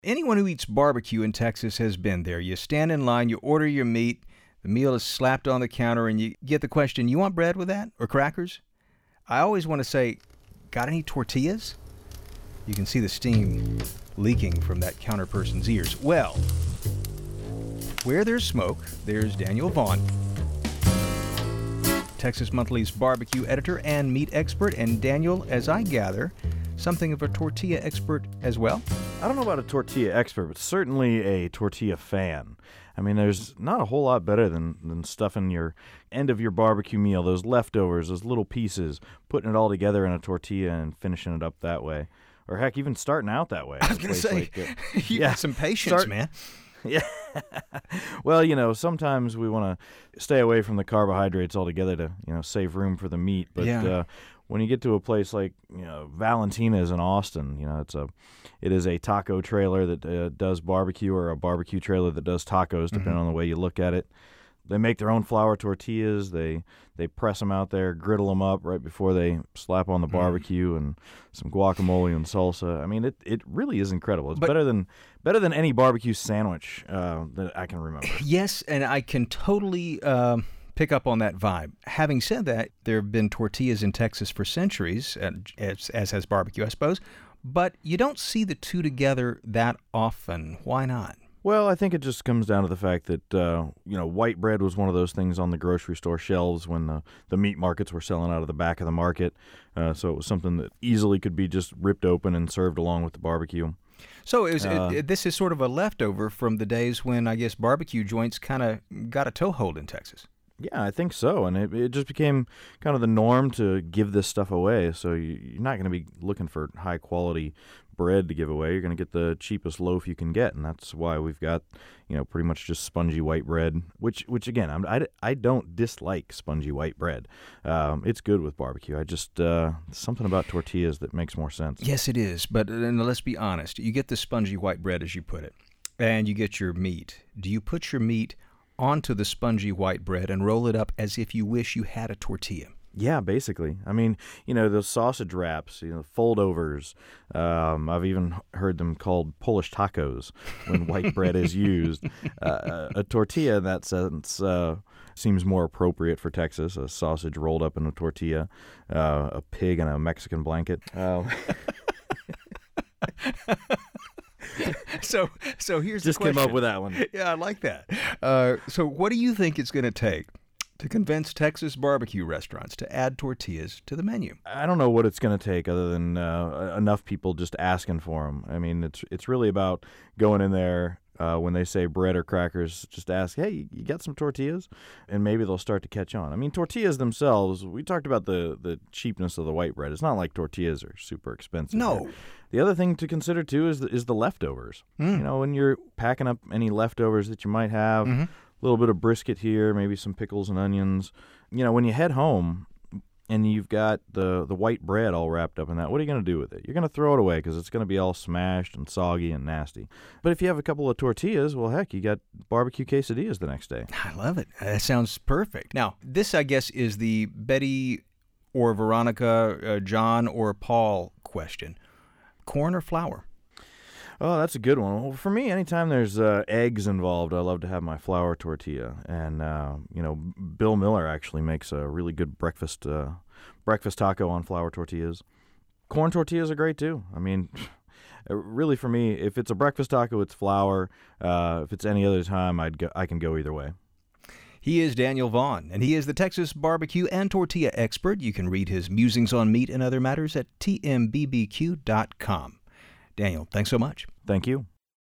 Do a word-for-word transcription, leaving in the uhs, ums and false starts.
Anyone who eats barbecue in Texas has been there. You stand in line, you order your meat, the meal is slapped on the counter, and you get the question, you want bread with that or crackers? I always want to say, got any tortillas? You can see the steam leaking from that counter person's ears. Well, where there's smoke, there's Daniel Vaughn, Texas Monthly's barbecue editor and meat expert. And Daniel, as I gather, something of a tortilla expert as well? I don't know about a tortilla expert, but certainly a tortilla fan. I mean, there's not a whole lot better than, than stuffing your end of your barbecue meal, those leftovers, those little pieces, putting it all together in a tortilla and finishing it up that way. Or heck, even starting out that way. I was going to say, like, uh, you yeah, got some patience, start, man. Yeah. Well, you know, sometimes we want to stay away from the carbohydrates altogether to, you know, save room for the meat. But yeah. uh, when you get to a place like, you know, Valentina's in Austin, you know, it's a, it is a taco trailer that uh, does barbecue, or a barbecue trailer that does tacos, depending mm-hmm. on the way you look at it. They make their own flour tortillas. They they press them out there, griddle them up right before they slap on the barbecue, mm. and some guacamole and salsa. I mean, it, it really is incredible. It's but, better than better than any barbecue sandwich uh, that I can remember. Yes, and I can totally uh, pick up on that vibe. Having said that, there have been tortillas in Texas for centuries, as, as has barbecue, I suppose. But you don't see the two together that often. Why not? Well, I think it just comes down to the fact that, uh, you know, white bread was one of those things on the grocery store shelves when the, the meat markets were selling out of the back of the market. Uh, so it was something that easily could be just ripped open and served along with the barbecue. So it was, uh, it, it, this is sort of a leftover from the days when, I guess, barbecue joints kind of got a toehold in Texas. Yeah, I think so. And it, it just became kind of the norm to give this stuff away. So you, you're not going to be looking for high-quality bread to give away. You're going to get the cheapest loaf you can get, and that's why we've got, you know, pretty much just spongy white bread, which, which again, I'm, I, I don't dislike spongy white bread. Um, it's good with barbecue. I just, uh, something about tortillas that makes more sense. Yes, it is. But uh, let's be honest. You get the spongy white bread, as you put it, and you get your meat. Do you put your meat onto the spongy white bread and roll it up as if you wish you had a tortilla? Yeah, basically. I mean, you know, those sausage wraps, you know, foldovers. Um, I've even heard them called Polish tacos when white bread is used. Uh, a tortilla, in that sense, uh, seems more appropriate for Texas. A sausage rolled up in a tortilla, uh, a pig in a Mexican blanket. Uh, So, so here's just the question. Came up with that one. Yeah, I like that. Uh, so, what do you think it's going to take to convince Texas barbecue restaurants to add tortillas to the menu? I don't know what it's going to take, other than uh, enough people just asking for them. I mean, it's it's really about going in there. Uh, when they say bread or crackers, just ask, hey, you got some tortillas? And maybe they'll start to catch on. I mean, tortillas themselves, we talked about the, the cheapness of the white bread. It's not like tortillas are super expensive. No. Here. The other thing to consider, too, is the, is the leftovers. Mm. You know, when you're packing up any leftovers that you might have, mm-hmm. a little bit of brisket here, maybe some pickles and onions. You know, when you head home and you've got the, the white bread all wrapped up in that, what are you going to do with it? You're going to throw it away because it's going to be all smashed and soggy and nasty. But if you have a couple of tortillas, well, heck, you got barbecue quesadillas the next day. I love it. That sounds perfect. Now, this, I guess, is the Betty or Veronica, uh, John or Paul question. Corn or flour? Oh, that's a good one. Well, for me, anytime there's uh, eggs involved, I love to have my flour tortilla. And, uh, you know, Bill Miller actually makes a really good breakfast uh, breakfast taco on flour tortillas. Corn tortillas are great, too. I mean, really, for me, if it's a breakfast taco, it's flour. Uh, if it's any other time, I'd go, I can go either way. He is Daniel Vaughn, and he is the Texas barbecue and tortilla expert. You can read his musings on meat and other matters at T M B B Q dot com. Daniel, thanks so much. Thank you.